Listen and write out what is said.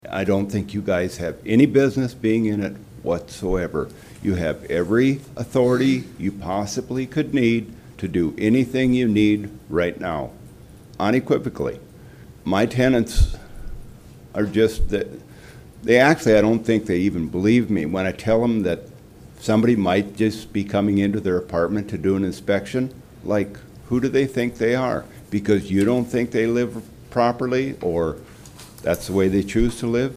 I don't think you guys have any business being in it whatsoever. You have every authority you possibly could need to do anything you need right now, unequivocally. My tenants are just that they actually, I don't think they even believe me when I tell them that somebody might just be coming into their apartment to do an inspection. Like, who do they think they are? Because you don't think they live properly, or that's the way they choose to live?